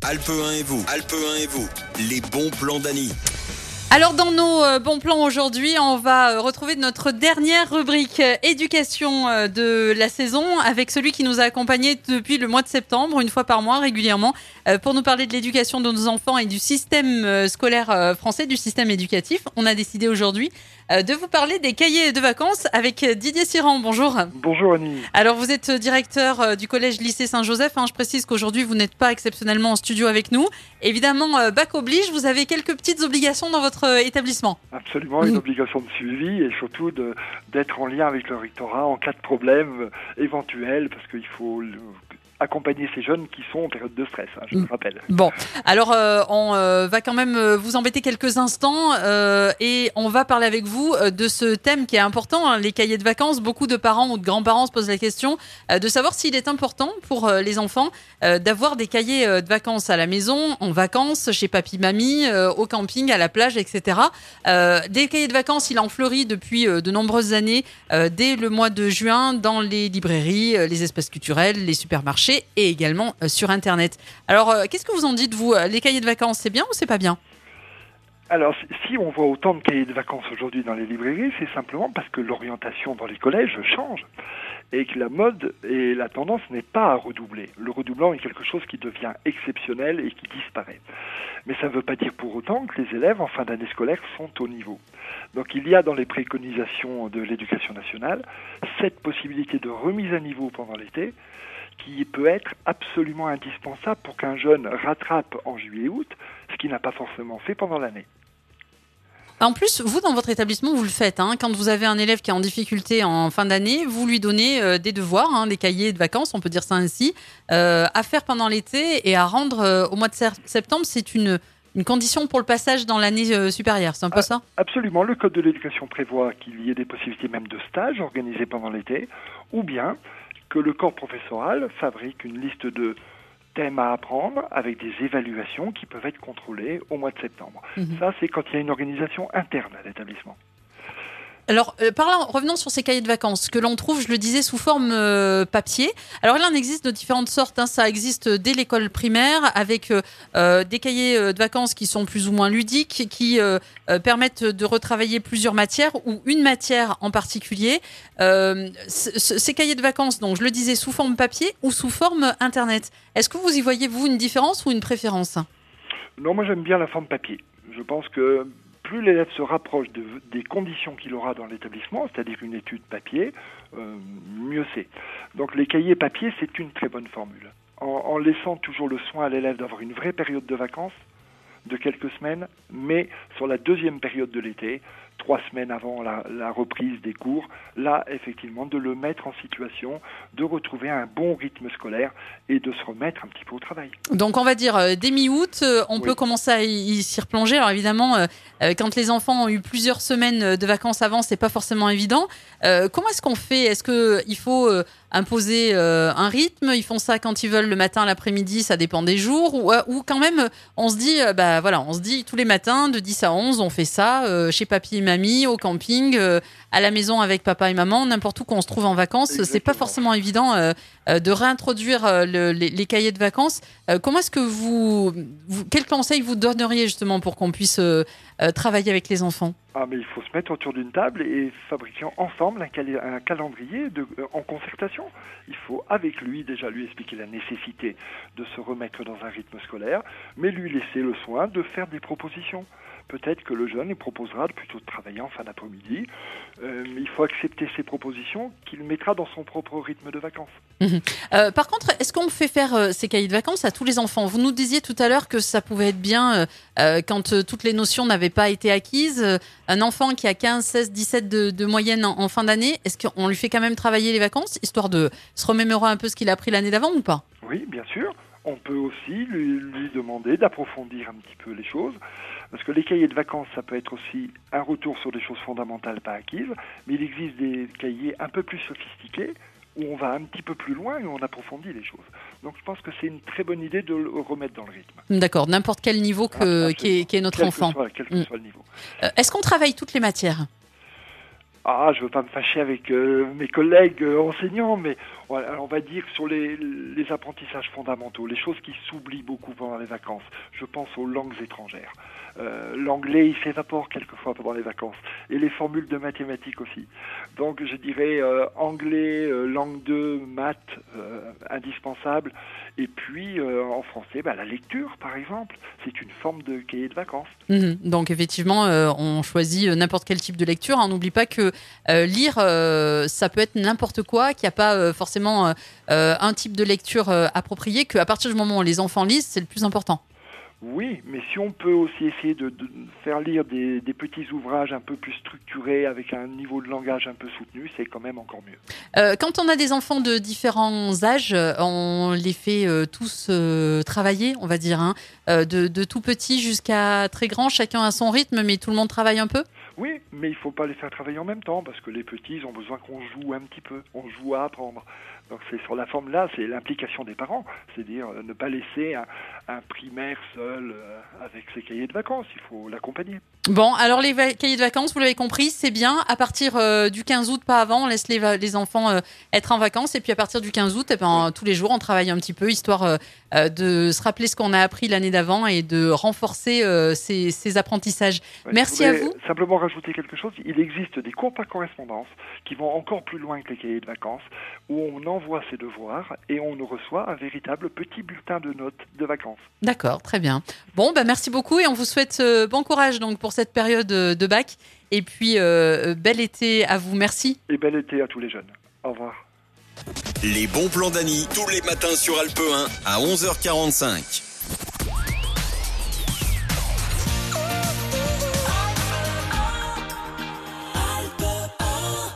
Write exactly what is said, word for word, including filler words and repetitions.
Alpe un et vous, Alpe un et vous, les bons plans d'Annie. Alors dans nos euh, bons plans aujourd'hui, on va euh, retrouver notre dernière rubrique euh, éducation euh, de la saison avec celui qui nous a accompagnés depuis le mois de septembre, une fois par mois régulièrement, euh, pour nous parler de l'éducation de nos enfants et du système euh, scolaire euh, français, du système éducatif. On a décidé aujourd'hui euh, de vous parler des cahiers de vacances avec Didier Siran. Bonjour. Bonjour Annie. Alors vous êtes directeur euh, du collège lycée Saint-Joseph. Hein, je précise qu'aujourd'hui vous n'êtes pas exceptionnellement en studio avec nous. Évidemment, euh, bac oblige, vous avez quelques petites obligations dans votre euh, établissement. Absolument, une obligation de suivi et surtout de, d'être en lien avec le rectorat en cas de problème euh, éventuel, parce qu'il faut le, accompagner ces jeunes qui sont en période de stress, hein, je le rappelle. Bon, alors euh, on euh, va quand même euh, vous embêter quelques instants euh, et on va parler avec vous euh, de ce thème qui est important, hein, les cahiers de vacances. Beaucoup de parents ou de grands-parents se posent la question euh, de savoir s'il est important pour euh, les enfants euh, d'avoir des cahiers euh, de vacances à la maison, en vacances, chez papy-mamie, euh, au camping, à la plage, et cetera. Euh, des cahiers de vacances, il en fleurit depuis euh, de nombreuses années, euh, dès le mois de juin, dans les librairies, euh, les espaces culturels, les supermarchés, et également euh, sur Internet. Alors, euh, qu'est-ce que vous en dites, vous ? Les cahiers de vacances, c'est bien ou c'est pas bien ? Alors, si on voit autant de cahiers de vacances aujourd'hui dans les librairies, c'est simplement parce que l'orientation dans les collèges change et que la mode et la tendance n'est pas à redoubler. Le redoublant est quelque chose qui devient exceptionnel et qui disparaît. Mais ça ne veut pas dire pour autant que les élèves en fin d'année scolaire sont au niveau. Donc il y a dans les préconisations de l'éducation nationale cette possibilité de remise à niveau pendant l'été qui peut être absolument indispensable pour qu'un jeune rattrape en juillet-août ce qu'il n'a pas forcément fait pendant l'année. En plus, vous, dans votre établissement, vous le faites. Hein, quand vous avez un élève qui est en difficulté en fin d'année, vous lui donnez euh, des devoirs, hein, des cahiers de vacances, on peut dire ça ainsi, euh, à faire pendant l'été et à rendre euh, au mois de septembre. C'est une, une condition pour le passage dans l'année euh, supérieure, c'est un peu ah, ça ? Absolument. Le Code de l'éducation prévoit qu'il y ait des possibilités même de stages organisés pendant l'été, ou bien que le corps professoral fabrique une liste de thèmes à apprendre avec des évaluations qui peuvent être contrôlées au mois de septembre. Mmh. Ça, c'est quand il y a une organisation interne à l'établissement. Alors, euh, parlant, revenons sur ces cahiers de vacances que l'on trouve, je le disais, sous forme euh, papier. Alors là, il en existe de différentes sortes. Hein. Ça existe dès l'école primaire avec euh, des cahiers de vacances qui sont plus ou moins ludiques, qui euh, euh, permettent de retravailler plusieurs matières ou une matière en particulier. Euh, c- c- ces cahiers de vacances, donc je le disais, sous forme papier ou sous forme Internet. Est-ce que vous y voyez, vous, une différence ou une préférence ? Non, moi j'aime bien la forme papier. Je pense que plus l'élève se rapproche de, des conditions qu'il aura dans l'établissement, c'est-à-dire une étude papier, euh, mieux c'est. Donc les cahiers papier, c'est une très bonne formule. En, en laissant toujours le soin à l'élève d'avoir une vraie période de vacances, de quelques semaines, mais sur la deuxième période de l'été, trois semaines avant la, la reprise des cours, là, effectivement, de le mettre en situation de retrouver un bon rythme scolaire et de se remettre un petit peu au travail. Donc, on va dire, euh, dès mi-août, euh, on oui. peut commencer à y, y s'y replonger. Alors, évidemment, euh, euh, quand les enfants ont eu plusieurs semaines de vacances avant, c'est pas forcément évident. Euh, comment est-ce qu'on fait ? Est-ce qu'il faut euh, imposer euh, un rythme ? Ils font ça quand ils veulent le matin, l'après-midi, ça dépend des jours. Ou, euh, ou quand même, on se dit, euh, bah voilà, on se dit tous les matins, de dix à onze, on fait ça, euh, chez papy et mamie, au camping, euh, à la maison avec papa et maman, n'importe où qu'on se trouve en vacances. Exactement. C'est pas forcément évident euh, euh, de réintroduire euh, le, les, les cahiers de vacances. Euh, comment est-ce que vous, vous, quels conseils vous donneriez justement pour qu'on puisse euh, euh, travailler avec les enfants ? Ah, mais il faut se mettre autour d'une table et fabriquer ensemble un, cal- un calendrier de, euh, en concertation. Il faut avec lui déjà lui expliquer la nécessité de se remettre dans un rythme scolaire, mais lui laisser le soin de faire des propositions. Peut-être que le jeune il proposera plutôt de travailler en fin d'après-midi, euh, mais il faut accepter ses propositions qu'il mettra dans son propre rythme de vacances. Mmh. Euh, par contre, est-ce qu'on fait faire euh, ces cahiers de vacances à tous les enfants ? Vous nous disiez tout à l'heure que ça pouvait être bien euh, quand euh, toutes les notions n'avaient pas été acquises. Euh, un enfant qui a quinze, seize, dix-sept de, de moyenne en, en fin d'année, est-ce qu'on lui fait quand même travailler les vacances, histoire de se remémorer un peu ce qu'il a appris l'année d'avant ou pas ? Oui, bien sûr. On peut aussi lui, lui demander d'approfondir un petit peu les choses, parce que les cahiers de vacances, ça peut être aussi un retour sur des choses fondamentales pas acquises, mais il existe des cahiers un peu plus sophistiqués, où on va un petit peu plus loin et on approfondit les choses. Donc je pense que c'est une très bonne idée de le remettre dans le rythme. D'accord, n'importe quel niveau que, ah, qui, est, qui est notre quel enfant. Que soit, quel que mmh. soit le niveau. Euh, est-ce qu'on travaille toutes les matières ? Ah, je veux pas me fâcher avec euh, mes collègues euh, enseignants, mais voilà, on va dire sur les, les apprentissages fondamentaux, les choses qui s'oublient beaucoup pendant les vacances. Je pense aux langues étrangères. Euh, l'anglais, il s'évapore quelquefois pendant les vacances, et les formules de mathématiques aussi. Donc, je dirais euh, anglais, euh, langue deux, maths, euh, indispensable. Et puis, euh, en français, bah, la lecture, par exemple, c'est une forme de cahier de vacances. Mmh. Donc, effectivement, euh, on choisit n'importe quel type de lecture. On n'oublie pas que euh, lire, euh, ça peut être n'importe quoi, qu'il n'y a pas euh, forcément euh, un type de lecture euh, approprié, qu'à partir du moment où les enfants lisent, c'est le plus important. Oui, mais si on peut aussi essayer de, de faire lire des, des petits ouvrages un peu plus structurés, avec un niveau de langage un peu soutenu, c'est quand même encore mieux. Euh, quand on a des enfants de différents âges, on les fait euh, tous euh, travailler, on va dire, hein, euh, de, de tout petit jusqu'à très grand, chacun à son rythme, mais tout le monde travaille un peu ? Oui, mais il ne faut pas les faire travailler en même temps, parce que les petits, ils ont besoin qu'on joue un petit peu, on joue à apprendre. Donc c'est sur la forme là, c'est l'implication des parents, c'est-à-dire euh, ne pas laisser un, un primaire seul euh, avec ses cahiers de vacances, il faut l'accompagner. Bon, alors les va- cahiers de vacances, vous l'avez compris, c'est bien. À partir euh, du quinze août, pas avant, on laisse les, va- les enfants euh, être en vacances. Et puis à partir du quinze août, eh ben, oui. tous les jours, on travaille un petit peu, histoire euh, euh, de se rappeler ce qu'on a appris l'année d'avant et de renforcer euh, ces, ces apprentissages. Ouais, Merci à vous. Simplement rajouter quelque chose, il existe des cours par correspondance qui vont encore plus loin que les cahiers de vacances, où on envoie ses devoirs et on reçoit un véritable petit bulletin de notes de vacances. D'accord, très bien. Bon, bah, merci beaucoup et on vous souhaite euh, bon courage donc, pour cette période euh, de bac. Et puis, euh, bel été à vous. Merci. Et bel été à tous les jeunes. Au revoir. Les bons plans d'Annie, tous les matins sur Alpe un à onze heures quarante-cinq.